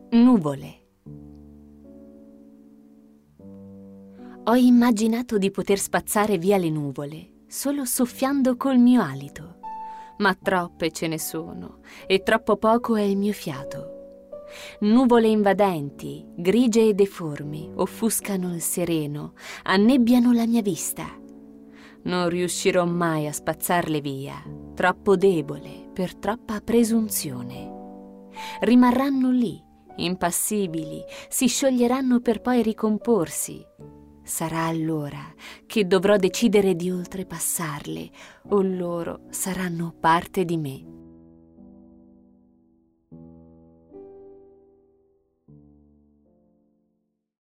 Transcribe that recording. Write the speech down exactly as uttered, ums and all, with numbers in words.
Nuvole. Ho immaginato di poter spazzare via le nuvole solo soffiando col mio alito, ma troppe ce ne sono e troppo poco è il mio fiato. Nuvole invadenti, grigie e deformi, offuscano il sereno, annebbiano la mia vista. Non riuscirò mai a spazzarle via, troppo debole per troppa presunzione. Rimarranno lì, impassibili, si scioglieranno per poi ricomporsi. Sarà allora che dovrò decidere di oltrepassarle, o loro saranno parte di me.